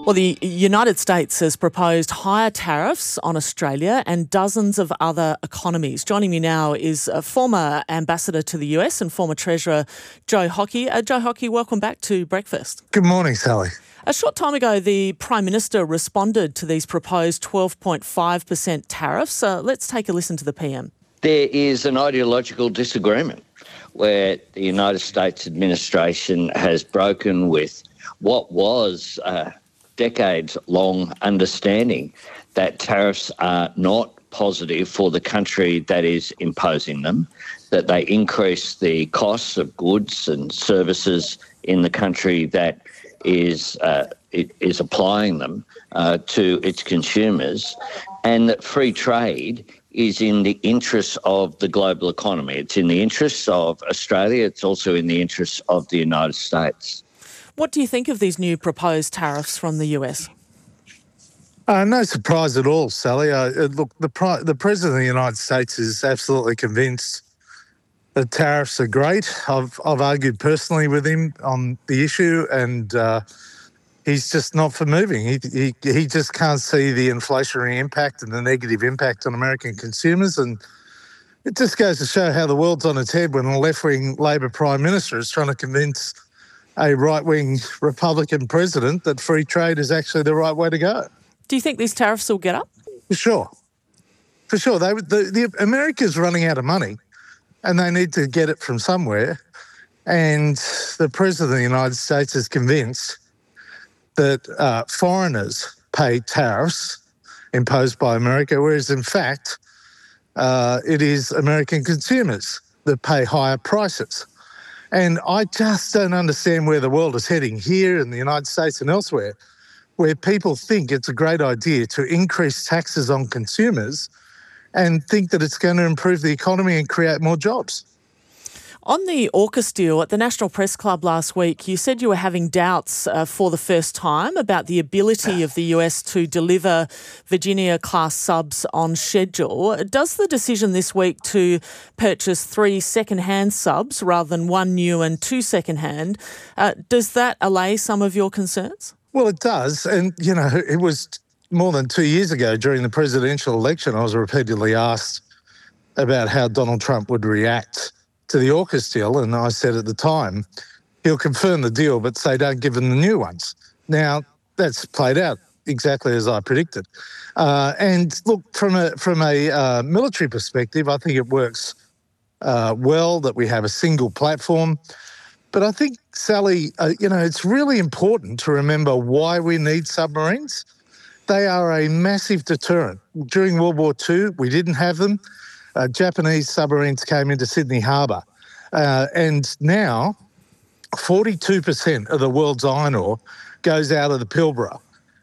Well, the United States has proposed higher tariffs on Australia and dozens of other economies. Joining me now is a former ambassador to the US and former Treasurer Joe Hockey. Joe Hockey, welcome back to Breakfast. Good morning, Sally. A short time ago, the Prime Minister responded to these proposed 12.5% tariffs. Let's take a listen to the PM. There is an ideological disagreement where the United States administration has broken with what was decades-long understanding that tariffs are not positive for the country that is imposing them, that they increase the costs of goods and services in the country that is applying them to its consumers, and that free trade is in the interests of the global economy. It's in the interests of Australia. It's also in the interests of the United States. What do you think of these new proposed tariffs from the US? No surprise at all, Sally. Look, the President of the United States is absolutely convinced that tariffs are great. I've argued personally with him on the issue, and he's just not for moving. He just can't see the inflationary impact and the negative impact on American consumers, and it just goes to show how the world's on its head when a left-wing Labor Prime Minister is trying to convince a right-wing Republican president that free trade is actually the right way to go. Do you think these tariffs will get up? For sure. America's running out of money and they need to get it from somewhere. And the President of the United States is convinced that foreigners pay tariffs imposed by America, whereas in fact it is American consumers that pay higher prices. And I just don't understand where the world is heading here in the United States and elsewhere, where people think it's a great idea to increase taxes on consumers and think that it's going to improve the economy and create more jobs. On the AUKUS deal at the National Press Club last week, you said you were having doubts for the first time about the ability of the US to deliver Virginia-class subs on schedule. Does the decision this week to purchase 3 second-hand subs rather than 1 new and 2 second-hand, does that allay some of your concerns? Well, it does. And, you know, it was more than 2 years ago during the presidential election, I was repeatedly asked about how Donald Trump would react to the AUKUS deal, and I said at the time, he'll confirm the deal, but say don't give him the new ones. Now, that's played out exactly as I predicted. And look, from a military perspective, I think it works well that we have a single platform. But I think, Sally, it's really important to remember why we need submarines. They are a massive deterrent. During World War II, we didn't have them. Japanese submarines came into Sydney Harbour. And now 42% of the world's iron ore goes out of the Pilbara.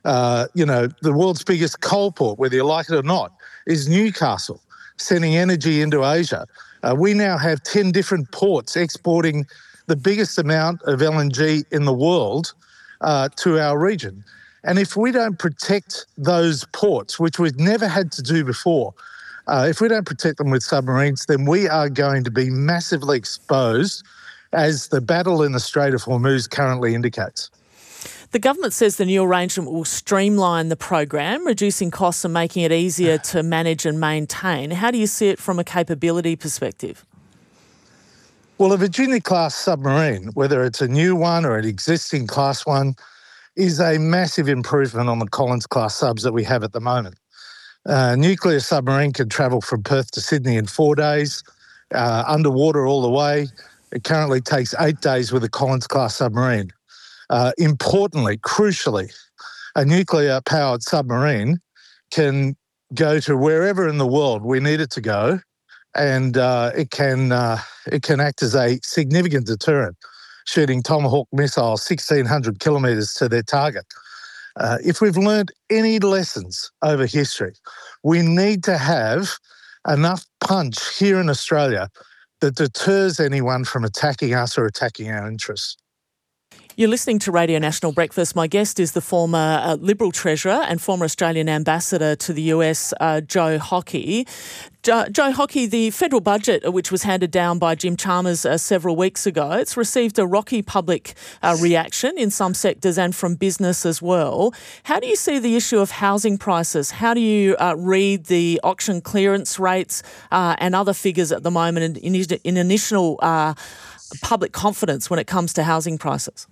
The world's biggest coal port, whether you like it or not, is Newcastle, sending energy into Asia. We now have 10 different ports exporting the biggest amount of LNG in the world to our region. And if we don't protect those ports, which we've never had to do before, if we don't protect them with submarines, then we are going to be massively exposed, as the battle in the Strait of Hormuz currently indicates. The government says the new arrangement will streamline the program, reducing costs and making it easier to manage and maintain. How do you see it from a capability perspective? Well, a Virginia-class submarine, whether it's a new one or an existing Class 1, is a massive improvement on the Collins-class subs that we have at the moment. A nuclear submarine can travel from Perth to Sydney in 4 days, underwater all the way. It currently takes 8 days with a Collins-class submarine. Importantly, crucially, a nuclear-powered submarine can go to wherever in the world we need it to go, and it can act as a significant deterrent, shooting Tomahawk missiles 1,600 kilometres to their target. If we've learned any lessons over history, we need to have enough punch here in Australia that deters anyone from attacking us or attacking our interests. You're listening to Radio National Breakfast. My guest is the former Liberal Treasurer and former Australian Ambassador to the US, Joe Hockey. Joe Hockey, the federal budget, which was handed down by Jim Chalmers several weeks ago, it's received a rocky public reaction in some sectors and from business as well. How do you see the issue of housing prices? How do you read the auction clearance rates and other figures at the moment in initial public confidence when it comes to housing prices?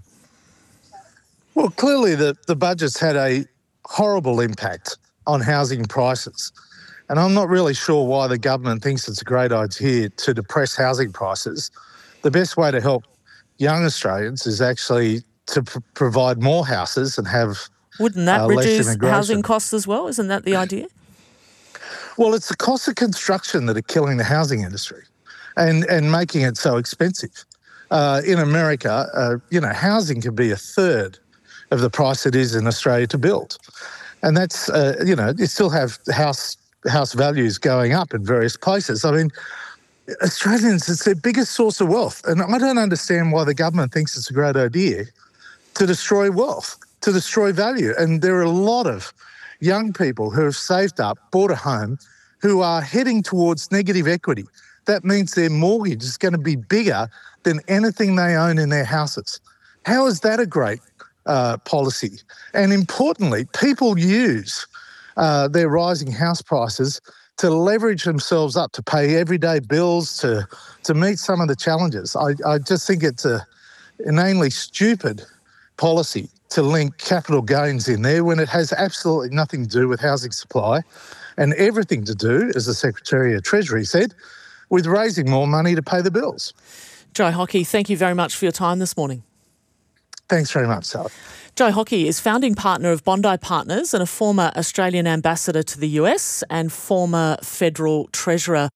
Well, clearly the budget's had a horrible impact on housing prices. And I'm not really sure why the government thinks it's a great idea to depress housing prices. The best way to help young Australians is actually to provide more houses and have Wouldn't that less reduce immigration. housing costs as well? Isn't that the idea? Well, it's the cost of construction that are killing the housing industry and making it so expensive. In America, housing can be a third of the price it is in Australia to build. And that's, you still have house values going up in various places. I mean, Australians, it's their biggest source of wealth. And I don't understand why the government thinks it's a great idea to destroy wealth, to destroy value. And there are a lot of young people who have saved up, bought a home, who are heading towards negative equity. That means their mortgage is going to be bigger than anything they own in their houses. How is that a great policy? And importantly, people use their rising house prices to leverage themselves up to pay everyday bills, to meet some of the challenges. I just think it's an inanely stupid policy to link capital gains in there when it has absolutely nothing to do with housing supply and everything to do, as the Secretary of Treasury said, with raising more money to pay the bills. Joe Hockey, thank you very much for your time this morning. Thanks very much, Sally. Joe Hockey is founding partner of Bondi Partners and a former Australian ambassador to the US and former federal treasurer.